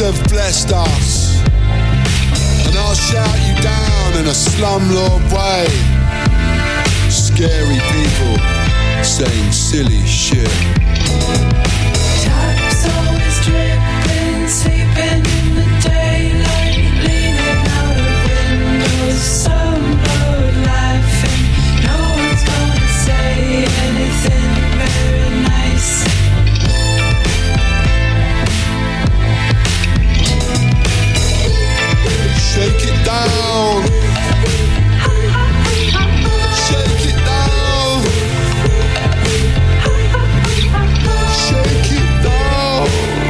have blessed us, and I'll shout you down in a slumlord way. Scary people saying silly shit. Taps always dripping, sleeping in the daylight, leaning out of windows, slumlord laughing. No one's gonna say anything very nice. Shake it down. Shake it down. Shake it down.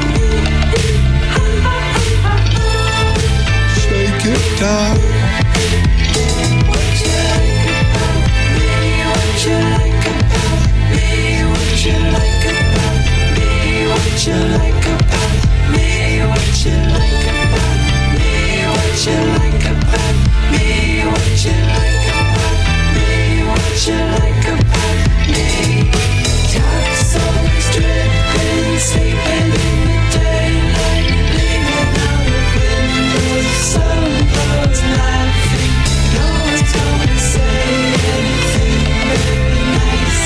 Shake it down. What you like about me? What you like about me? What you like about me? What you like about me? What you like about me? What you like about me? What you like about me? What you like about me? Taps always dripping, sleeping in the daylight, leaning out of windows, slumlords laughing. No one's gonna say anything very nice.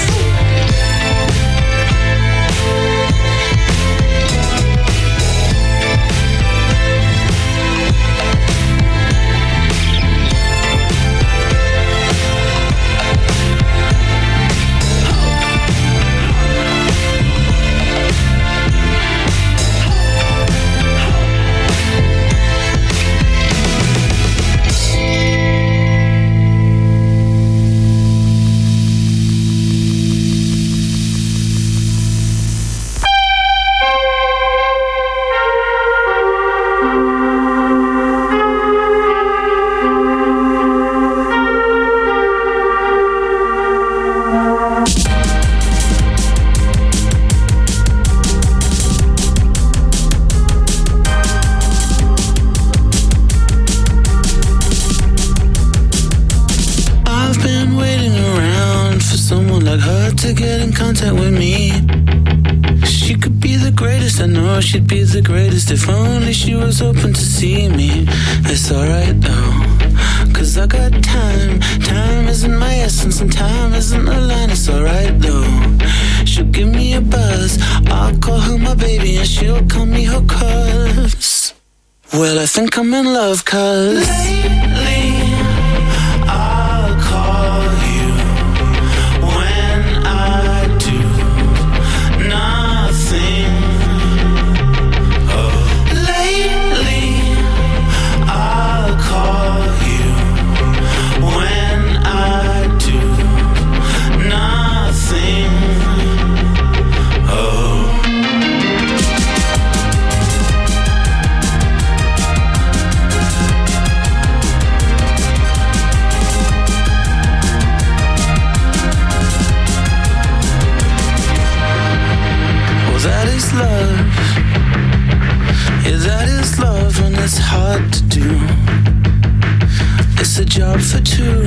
I've been waiting around for someone like her to get in contact with me. She could be the greatest, I know she'd be the greatest if only she was open to see me. It's alright though, cause I got time. Time isn't my essence and time isn't a line. It's alright though, she'll give me a buzz. I'll call her my baby and she'll call me her cuz. Well, I think I'm in love cuz lately I'll call you when I do nothing. Oh, lately I'll call you when I do nothing. Oh. That is love. Yeah, that is love when it's hard to do. It's a job for two.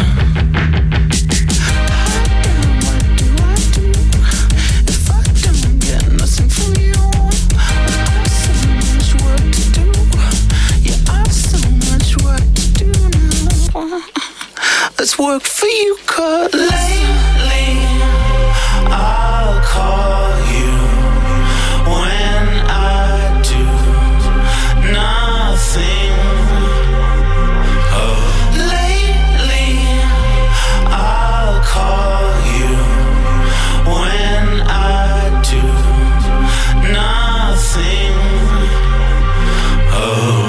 What do I do if I don't get nothing from you? I've so much work to do. Yeah, I've so much work to do now. Let's work for you, cause lately I'll call you when I do nothing. Oh, lately I'll call you when I do nothing. Oh.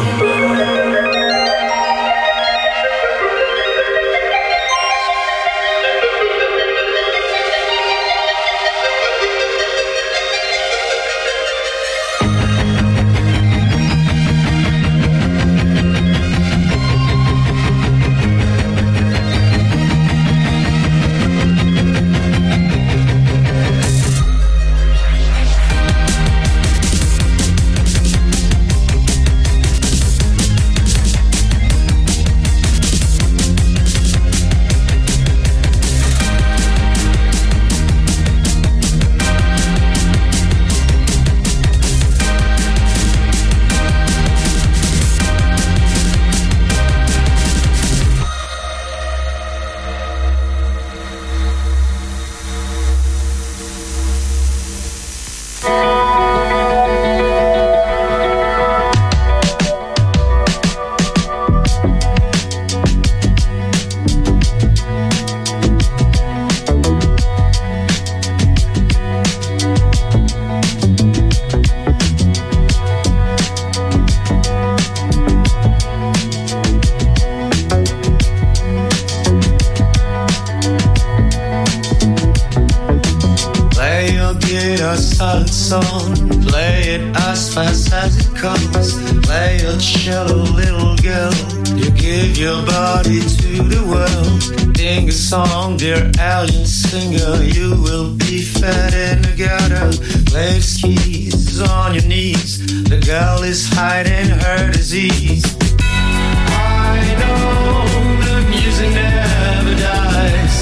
song, play it as fast as it comes. Play a cello, little girl. You give your body to the world. Sing a song, dear alien singer. You will be fed in together. Play the keys on your knees. The girl is hiding her disease. I know the music never dies.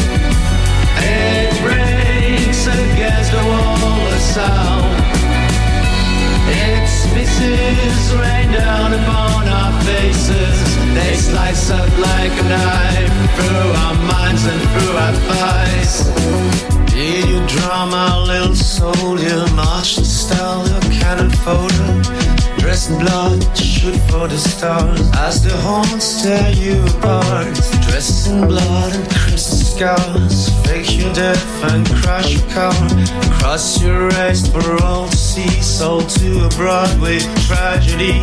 It breaks against the wall of sound. Its pieces rain down upon our faces. They slice up like a knife through our minds and through our thighs. Hear you drum our little soldier, march in style, your cannon folder. Dressed in blood, shoot for the stars as the horns tear you apart. Dressed in blood and crimson scars, fake your death and crash your car. Cross your race for all to see, sold to a Broadway tragedy.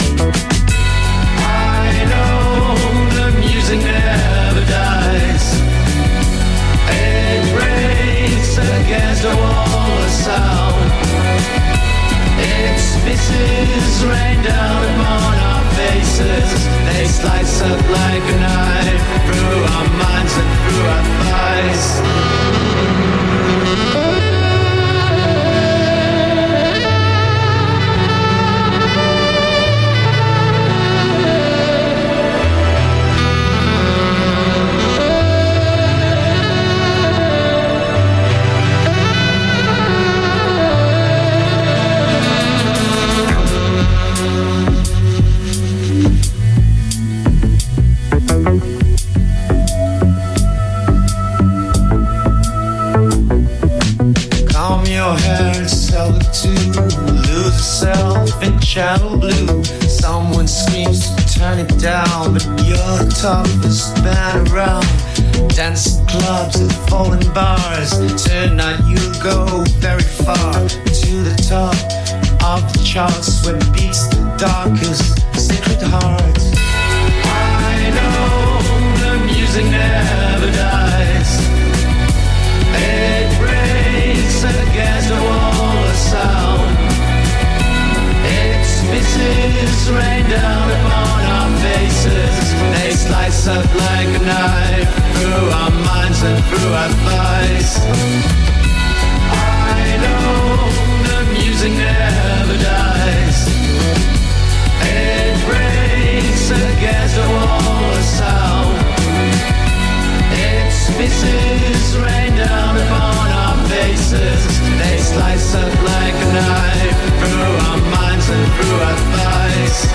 I know the music never dies. It breaks against the wall of sound. Its pieces rain down upon our faces. They slice up like a knife through our minds and through our thighs. Channel blue. Someone screams to turn it down, but you're the toughest band around. Dance clubs and fallen bars. Tonight you'll go very far to the top of the charts where beats the darkest sacred heart. I know the music never dies. It breaks against the wall of sound. Pieces rain down upon our faces. They slice up like a knife through our minds and through our thighs. I know the music never dies. It breaks against the wall of sound. Its pieces rain down upon our faces. They slice up like a knife through our minds and through our thighs.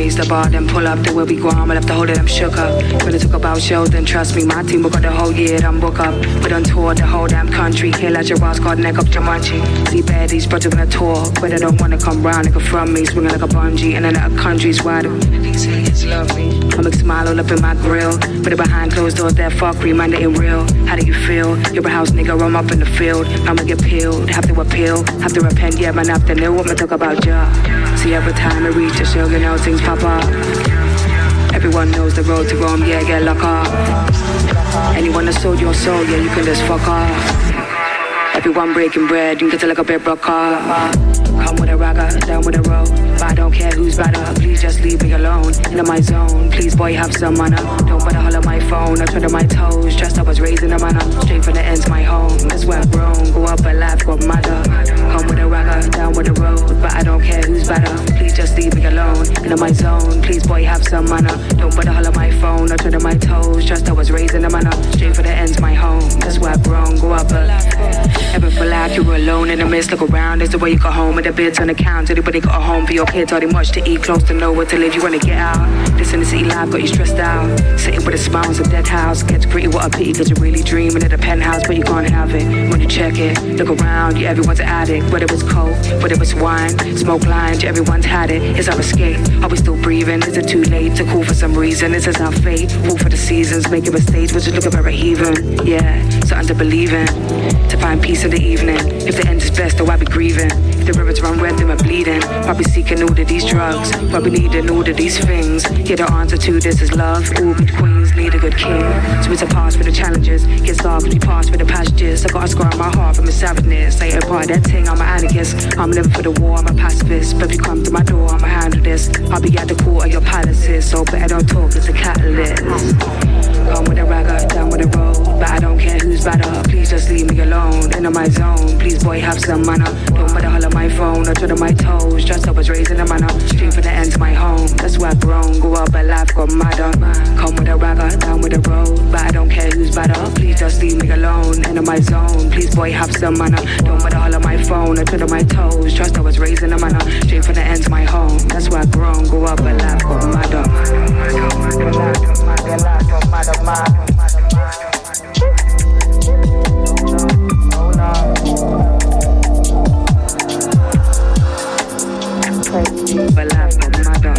raise the bar, then pull up, then we'll be gone. We'll have to hold it, I'm shook up. When I talk about shows, then trust me, my team will got the whole year, I'm book up. We're on tour, the whole damn country. Here like Gerard's got neck up Jumanji. See baddies, but they're gonna tour. But they don't wanna come round, nigga from me. Swinging like a bungee, and then other countries wide. These haters love me. I make smile all up in my grill. But it behind closed doors, that fuckery, man, they ain't real. How do you feel? You're a house nigga, I'm up in the field. I'ma get peeled, have to appeal, have to repent, yeah, man, after new. I'ma talk about ya. See, every time I reach the show, you know, things pop up. Everyone knows the road to Rome, yeah, get locked up. Anyone that sold your soul, yeah, you can just fuck off. Everyone breaking bread, you can get like a bit broke off. Come with a ragga, down with a road. But I don't care who's better, please just leave me alone. In my zone, please boy have some manner. Don't bother holler my phone, I turn on my toes. Just I was raised in a manner, straight from the ends my home. That's where I've grown, go up and life got madder. Come with a ragga, down with the road. But I don't care who's better, please just leave me alone. In my zone, please boy have some manner. Don't bother holler my phone, I turn on my toes. Just I was raised in a manner, straight from the ends my home. That's where I've grown, go up and ever feel like you were alone in the midst, look around, is the way you go home with the bids on the count. Everybody got a home for your kids, are they much to eat, close to nowhere to live, you wanna get out. This in the city life got you stressed out. Sitting with a smile in a dead house, gets pretty, what a pity, cause you're really dreaming of a penthouse, but you can't have it. When you check it, look around, yeah, everyone's an addict. Whether it's coke, whether it's wine, smoke lines, yeah, everyone's had it. Is our escape? Are we still breathing? Is it too late to call for some reason? This is our fate, all for the seasons, making mistakes, we're just looking for a heathen. Yeah, something to believe in, to find peace in the evening. If the end is best, though I be grieving. If the rivers run red, then we're bleeding. Probably seeking all of these drugs, probably needing all of these things. Yeah, the answer to this is love. All good queens need a good king. So it's a pass for the challenges, get soft, we pass for the passages. I got a scar on my heart from a savageness. I ain't a part of that thing, I'm an anarchist. I'm living for the war, I'm a pacifist. But if you come to my door, I'ma handle this. I'll be at the court of your palaces, so better don't talk, it's a catalyst. Come with a ragga, down with the road. But I don't care who's better, please just leave me alone. In my zone, please boy have some manner. Don't bother holler my phone, or turn my toes. Just I was raised in a manner, straight for the ends my home. That's where I've grown, go up and life got madder. Come with a ragga, down with the road. But I don't care who's better, please just leave me alone. In my zone, please boy have some manner. Don't bother holler my phone, or turn my toes. Just I was raised in a manner, straight for the ends my home. That's where I've grown, go up and life got madder. But life got madder.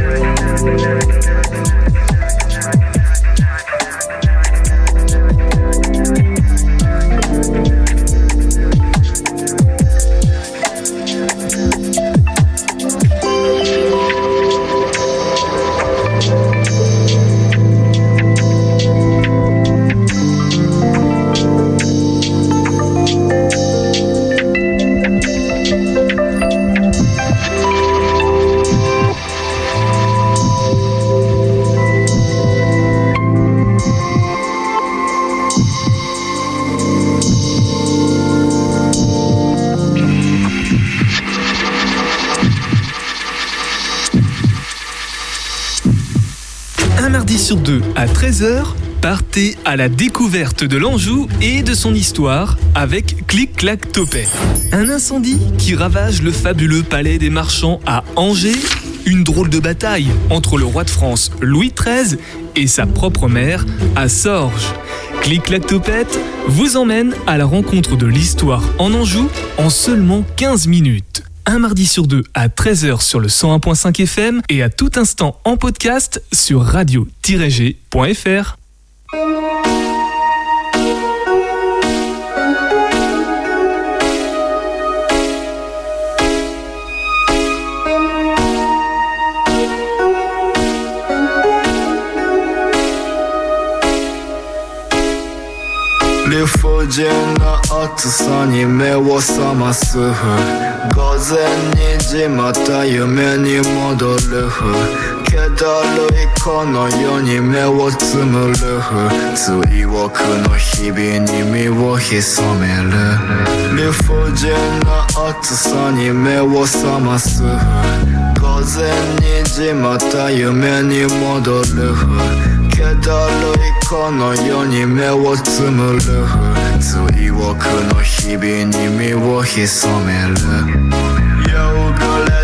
Sur 2 à 13h, partez à la découverte de l'Anjou et de son histoire avec Clic Clac Topet. Un incendie qui ravage le fabuleux palais des marchands à Angers, une drôle de bataille entre le roi de France Louis XIII et sa propre mère à Sorges. Clic Clac Topet vous emmène à la rencontre de l'histoire en Anjou en seulement 15 minutes. Un mardi sur 2 à 13h sur le 101.5 FM et à tout instant en podcast sur radio-g.fr. 理不尽な暑さに目を覚ます午前2時また夢に戻る気だるいこの世に目をつむる追憶の日々に身を潜める理不尽な暑さに目を覚ます午前2時また夢に戻る気だるいこの世に目をつむる追憶の日々に身を潜める夕暮れ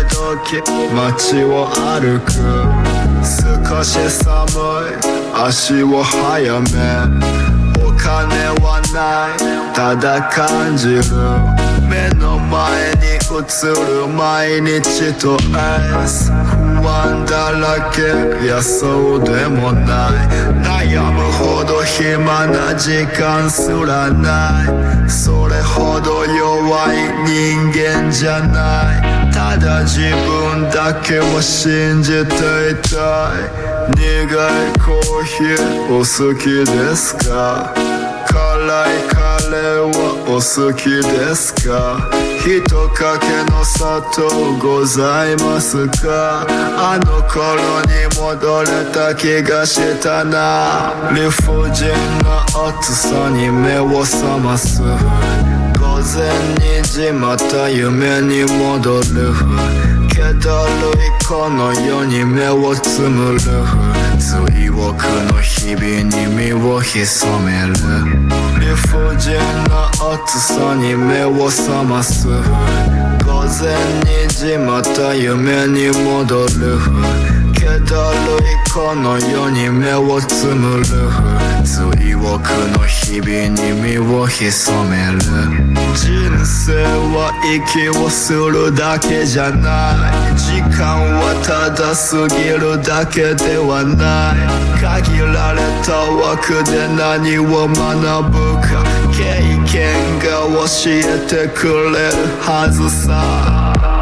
時街を歩く少し寒い足を速めお金はないただ感じる目の前に映る毎日とエース不安だらけいやそうでもない悩むほど暇な時間すらないそれほど弱い人間じゃないただ自分だけを信じていたい苦いコーヒーお好きですか辛いカレーはお好きですか一かけの砂糖ございますかあの頃に戻れた気がしたな理不尽な暑さに目を覚ます午前2時また夢に戻る気だるいこの世に目をつむる追憶の日々に身を潜める理不尽な暑さに目を覚ます午前2時また夢に戻る気だるいこの世に目をつむる追憶の日々に身を潜める人生は息をするだけじゃない時間はただ過ぎるだけではない限られた枠で何を学ぶか経験が教えてくれるはずさ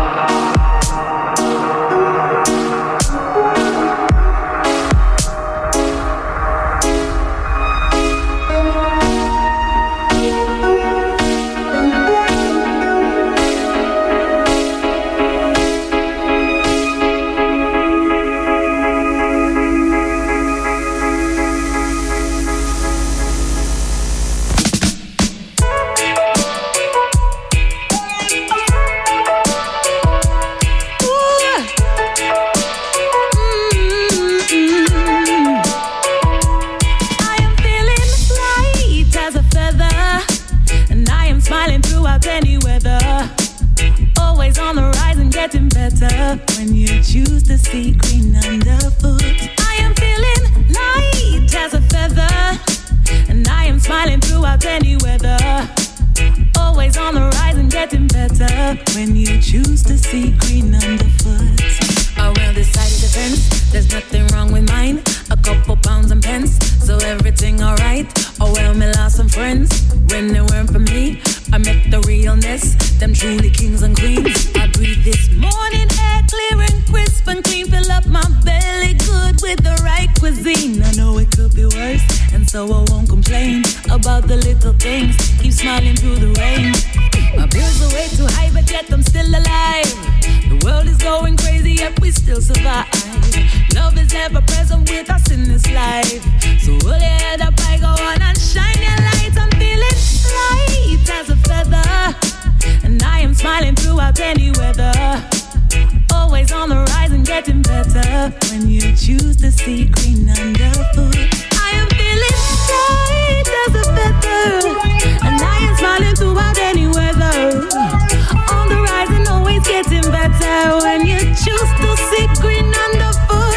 when you choose to see green underfoot. I am feeling light as a feather, and I am smiling throughout any weather. Always on the rise and getting better when you choose to see green underfoot. A well-decided defense, there's nothing wrong with mine. A couple pounds and pence, so everything alright. Oh well, me lost some friends when they weren't for me. I met the realness, them truly kings and queens. I breathe this morning air clear and crisp and clean. Fill up my belly good with the right cuisine. I know it could be worse, and so I won't complain about the little things. Keep smiling through the rain. My bills are way too high, but yet I'm still alive. The world is going crazy, yet we still survive. Love is ever present with us in this life. So hold your head up, I go on and shine your light. I'm feeling light as a feather, and I am smiling throughout any weather. Always on the rise and getting better when you choose to see green underfoot. I am feeling light as a feather, and I am smiling throughout any weather. On the rise and always getting better when you choose to see green underfoot.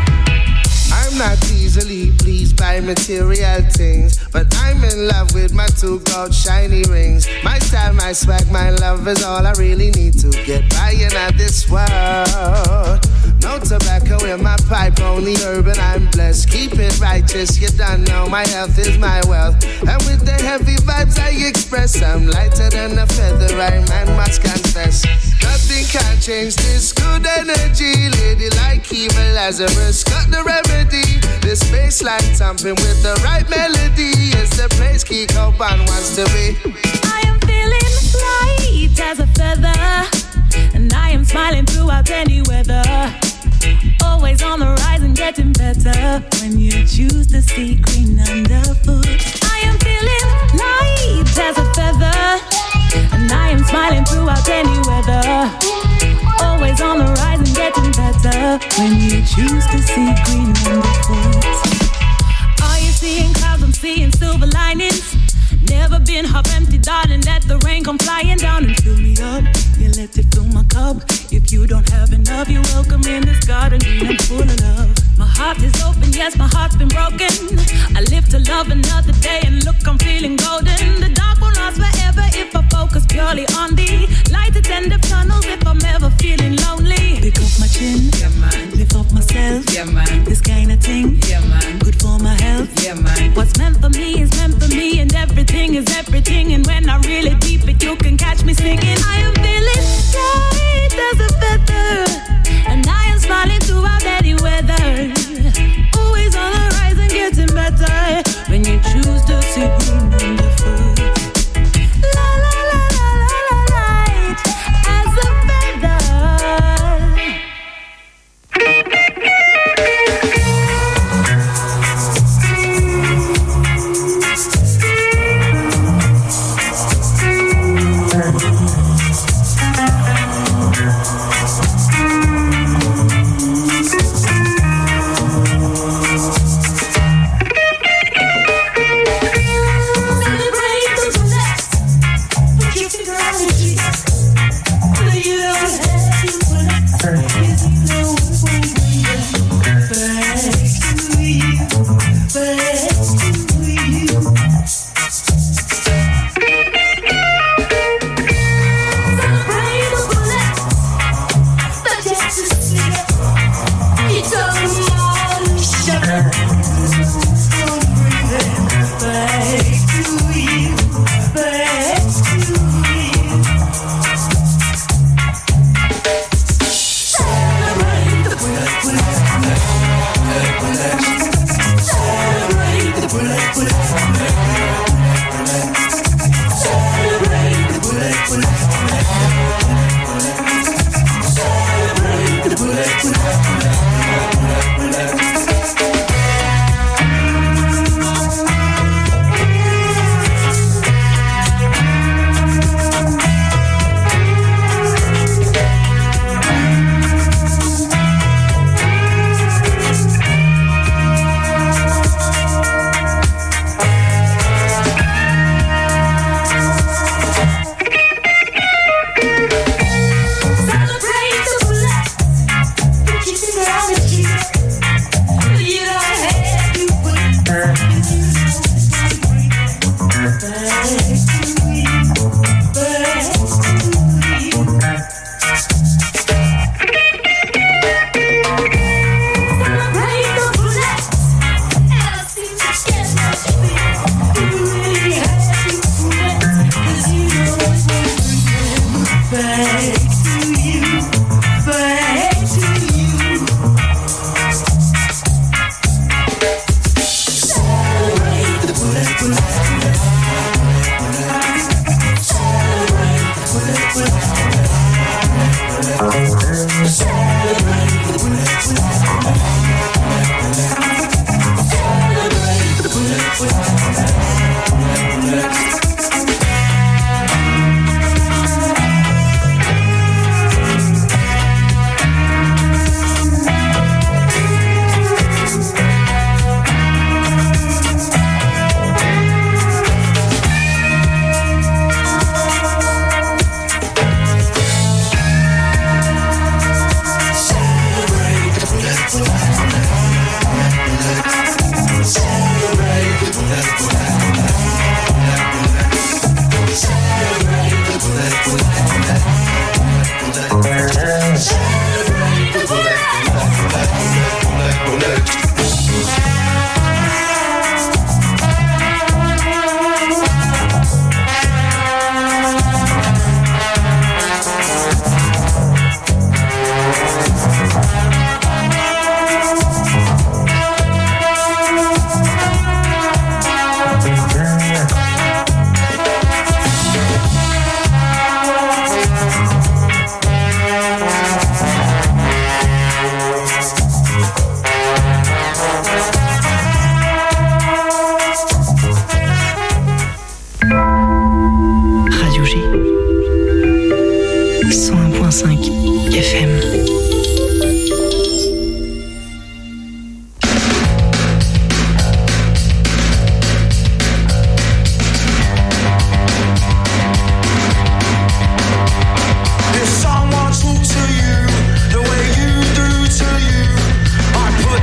I'm not easily pleased by material things, but I'm in love with my two gold shiny rings. My style, my swag, my love is all I really need to get by in this world. No tobacco in my pipe, only urban, I'm blessed. Keep it righteous, you don't know my health is my wealth. And with the heavy vibes I express, I'm lighter than a feather, I man must confess. Nothing can change this good energy. Lady like evil Lazarus, got the remedy. This bassline thumping with the right melody is the place Kiko Pan wants to be. I am feeling light as a feather, and I am smiling throughout any weather. Always on the rise and getting better when you choose to see green underfoot. I am feeling light as a feather, and I am smiling throughout any weather. Always on the rise and getting better when you choose to see green underfoot. Are you seeing clouds? I'm seeing silver linings. Never been half empty, darling. Let the rain come flying down and fill me up. You let it fill my cup. If you don't have enough, you're welcome in this garden green and full of love. My heart is open, yes, my heart's been broken. I live to love another day, and look, I'm feeling golden. The dark won't last forever if I focus purely on the light at end of tunnels. If I'm ever feeling lonely, pick up my chin, yeah man. Lift up myself, yeah man. This kind of thing, yeah man. Good for my health, yeah man. What's meant for me is meant for me, and everything is everything. And when I really deep it, you can catch me singing. I am feeling light as a feather, and I am smiling throughout any weather. Always on the rise and getting better when you choose to see green on the foot. La la la la la la, light as a feather.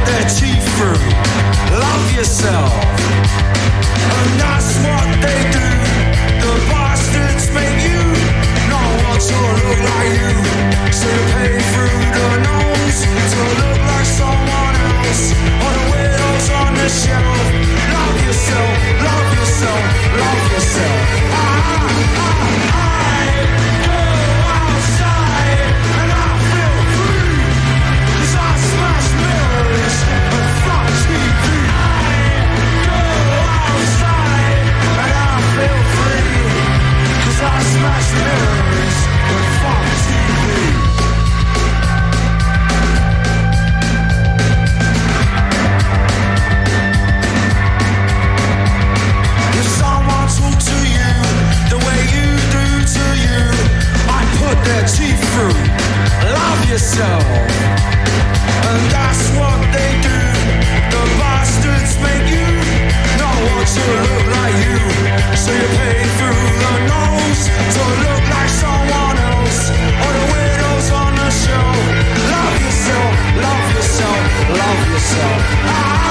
their teeth through. Love yourself. And that's what they do. The bastards make you not want to look like you. So you pay through the nose to look like someone else. Or the widows on the shelf. Love yourself, love yourself, love yourself. I go outside and I feel free. 'Cause I smash mirrors and fuck TV. I go outside and I feel free. 'Cause I smash mirrors and fuck TV. If someone talk to you the way you do to you, I put their teeth through. Love yourself. And that's what they do. The bastards make you not want to look like you. So you pay through the nose to look like someone else. Or the widows on the show. Love yourself, love yourself, love yourself. I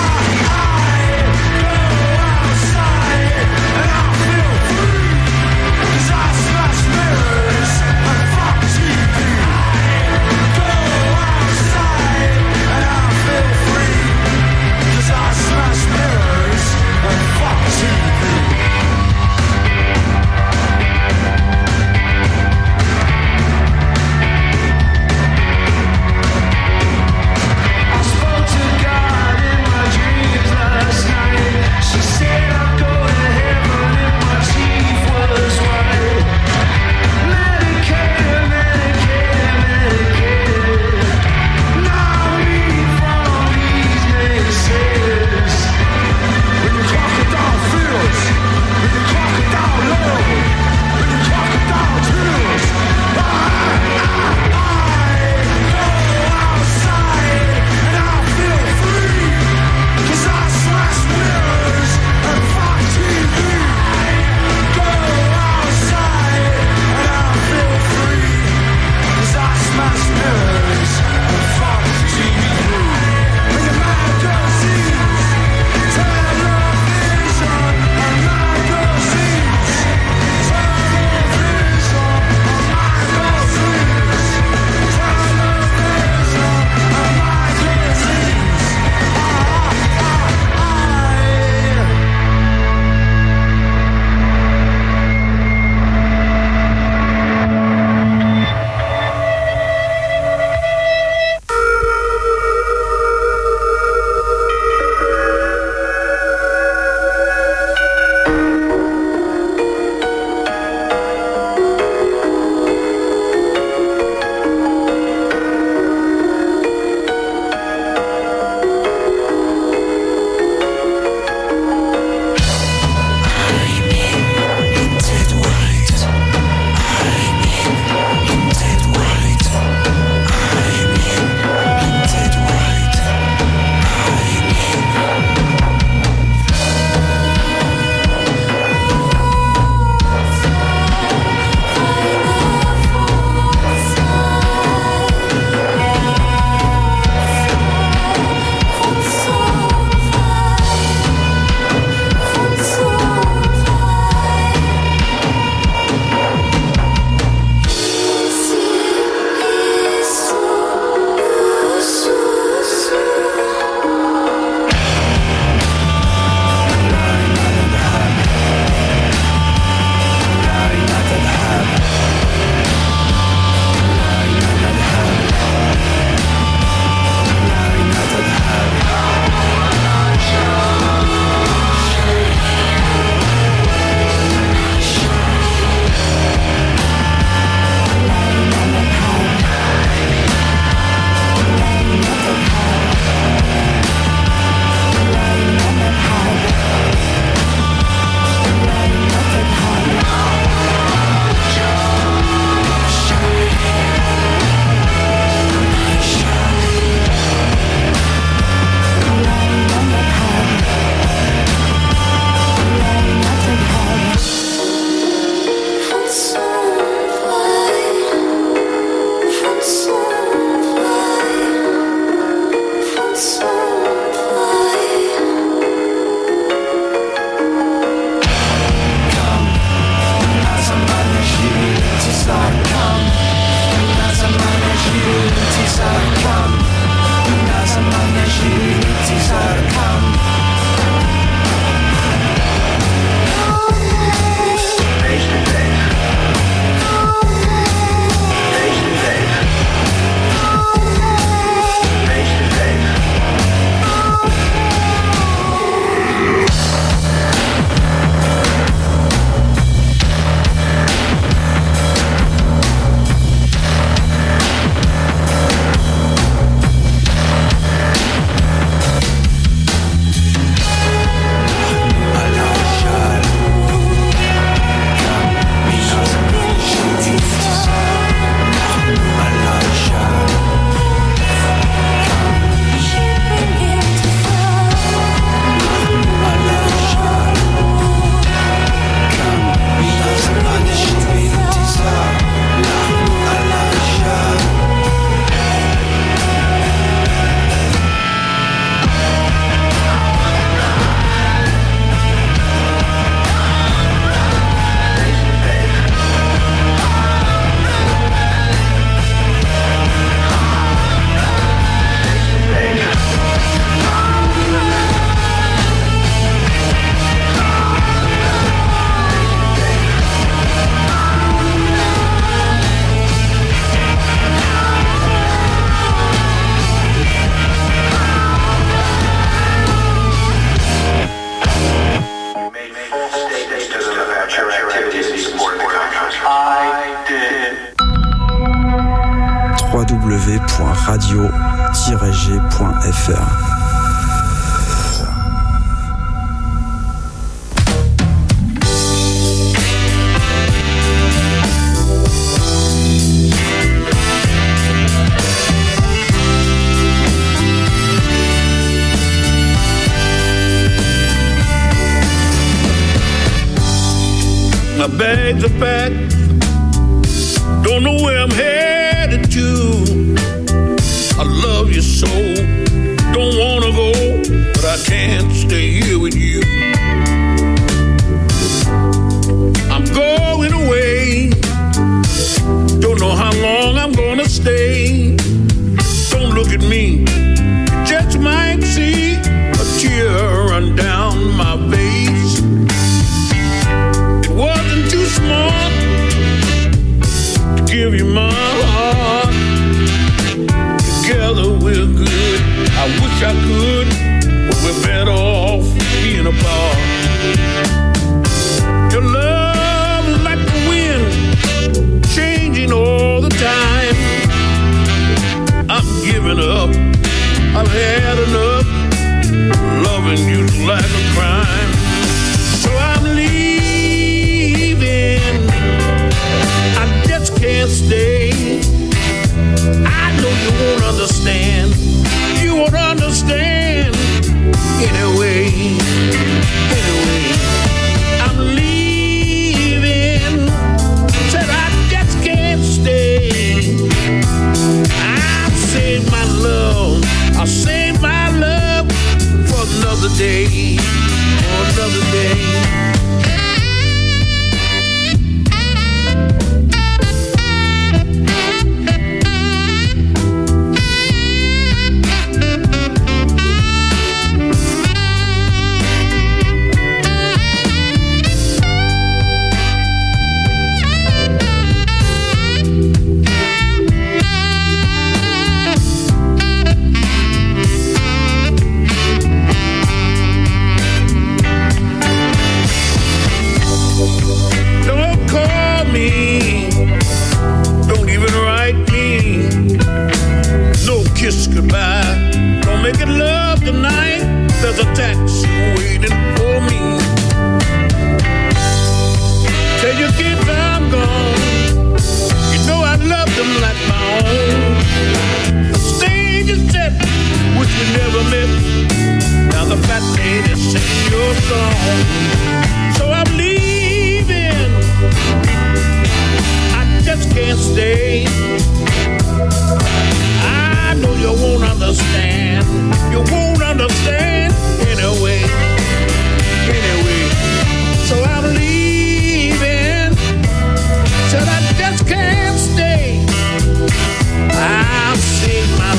go outside and I feel free. 'Cause I smash mirrors and fuck TV. Go outside and I feel free. 'Cause I smash mirrors and fuck TV. I spoke to God. www.radio-g.fr. My bags are packed, don't know where I'm headed to. I love you so, don't wanna go, but I can't stay here with you. I'm going away, don't know how long I'm gonna stay. Don't look at me, you just might see a tear run down my face. Wasn't too smart to give you my heart. Together we're good, I wish I could, but we're better off being apart. Your love is like the wind, changing all the time. I'm giving up, I've had enough. Loving you's like a crime. So I'm leaving, I just can't stay. I know you won't understand. You won't understand. Anyway, I'm leaving. Said I just can't stay. I'll save my love. I'll save my love for another day. For another day. Goodbye. Don't make it love tonight. There's a taxi waiting for me. Tell your kids I'm gone. You know I love them like my own. The stage is set, which we never met. Now the fat lady sings your song. So I'm leaving. I just can't stay. I know you won't understand. You won't understand anyway. So I'm leaving. Said I just can't stay. I'll save my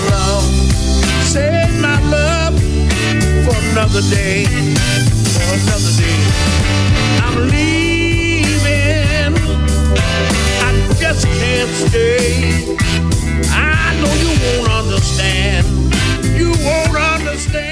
love for another day. For another day. I'm leaving. I just can't stay. I know you won't understand. You won't understand.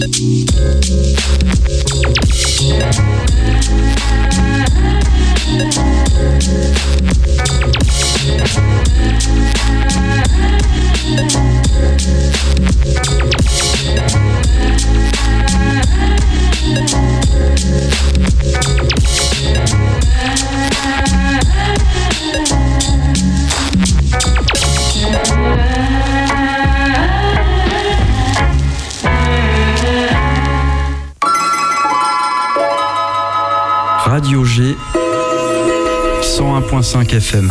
Radio G 101.5 FM.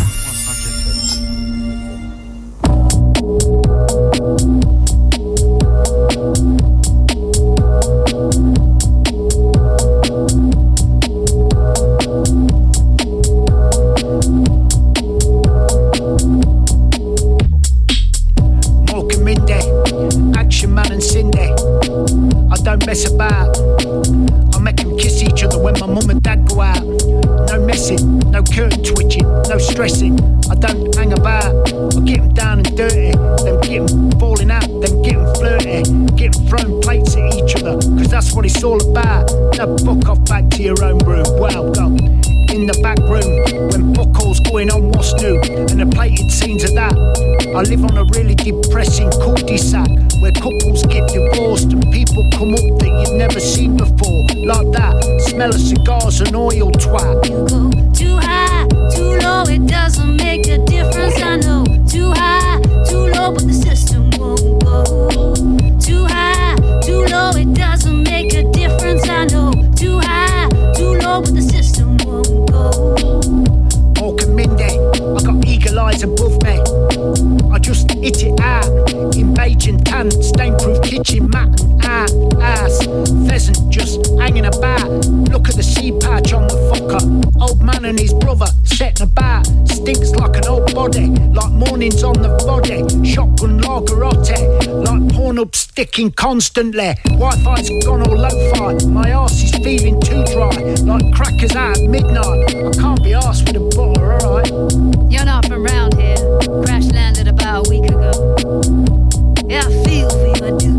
I live on a really depressing cul-de-sac where couples get divorced and people come up that you've never seen before. Like that, smell of cigars and oil twat. You go too high, too low, it doesn't make a difference, I know. Too high, too low, but the system won't go. Too high, too low, it doesn't make a difference, I know. Too high, too low, but the system won't go. Morgan Mindy, I got eagle eyes above me. I just hit it out in beige and tan, stain-proof kitchen mat and ass. Pheasant just hanging about. Look at the sea patch on the fucker. Old man and his brother setting about. Stinks like an old body, like mornings on the body. Shotgun lagerotte, like porn up sticking constantly. Wi-Fi's gone all lo-fi. My arse is feeling too dry, like crackers out at midnight. I can't be arsed with a butter, alright? You're not from round here. Crash landed about a week ago. Yeah, I feel for you, I do.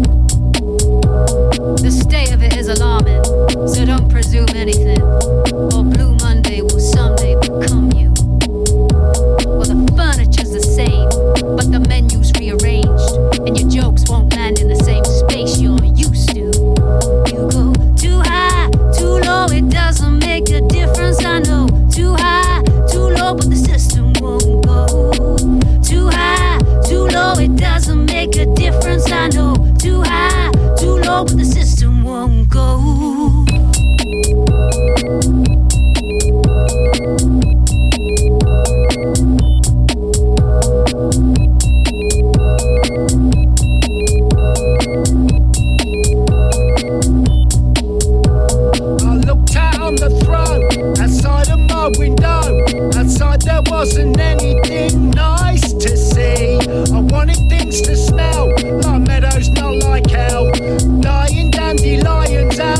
The state of it is alarming, so don't presume anything, or Blue Monday will someday become you. Well, the furniture's the same, but the menu's rearranged, and your jokes won't land in the same space you're used to. You go too high, too low, it doesn't make a difference, I know. Too high, too low, but the system won't go. Too high, too low, it doesn't make a difference, I know. Too high, too low, but the system won't go. Outside there wasn't anything nice to see. I wanted things to smell like meadows, not like hell. Dying dandelions out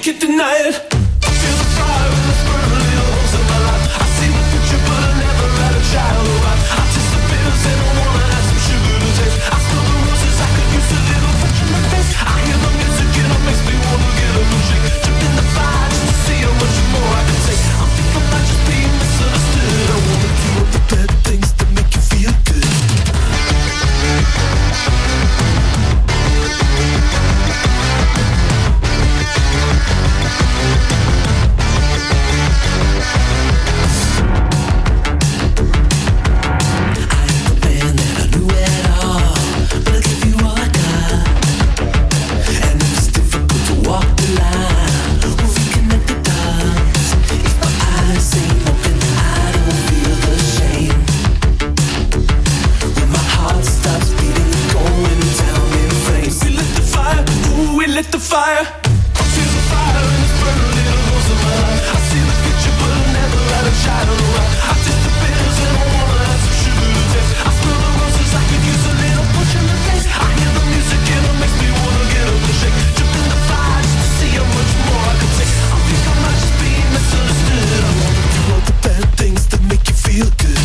can't deny it. I feel the fire and it's burning little holes in my life. I see the future but I never had a child. I taste the bitters and I wanna have some sugar to taste. I smell the roses, I could use a little touch in my face. I hear the music and it makes me wanna get a milkshake. Jump in the fire just to see how much more I can take. I'm thinking about just being misunderstood. I wanna do all the bad things that make you feel good. Lit the fire. I feel the fire and it's burning little holes in my life. I see the future but I never had a child. I taste the bitters and I wanna have some sugar to taste. I smell the roses, I could use a little push in the face. I hear the music and it makes me wanna get up and shake. Jump in the fire just to see how much more I can take. I think I might just be misunderstood. I wanna do all the bad things that make you feel good.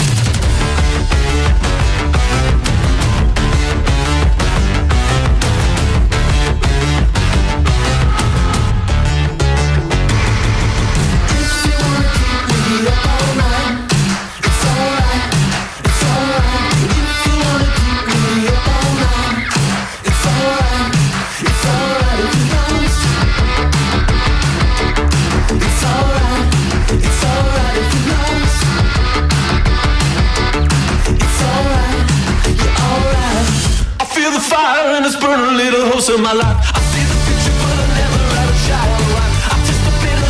Fire and it's burning little holes in my life.